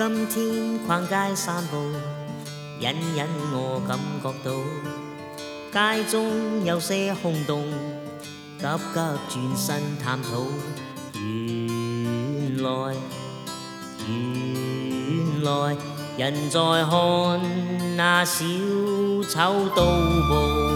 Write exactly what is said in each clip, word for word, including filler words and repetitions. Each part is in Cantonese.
今天逛街散步，隐隐我感覺到街中有些空洞，急急轉身探討。原來原來人在看那小丑倒步。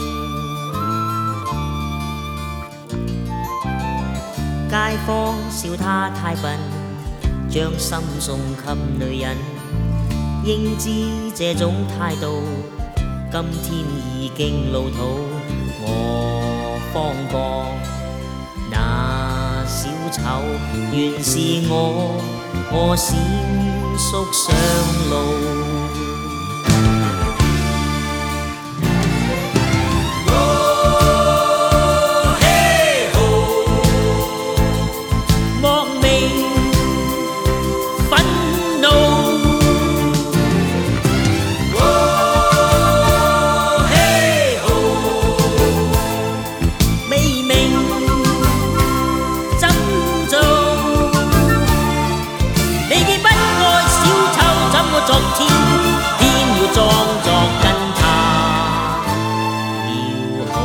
街坊笑他太笨，將心送給女人，應知這種態度今天已經老土。我方覺那小丑原是我，我閃縮上路。昨天偏要裝作跟他要好，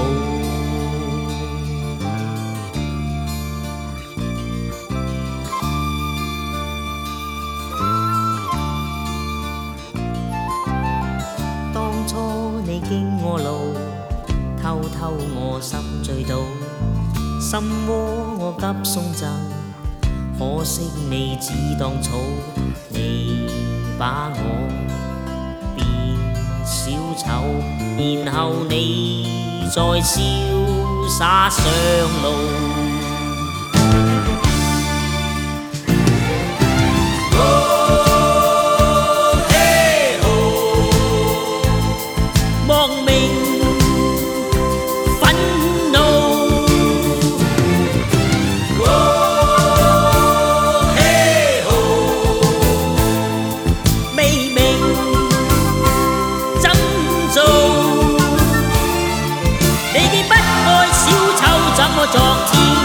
當初你經我路，偷偷我心醉倒，心窩我急送贈，可惜你只當草。你把我變小丑，然後你再瀟灑上路。昨天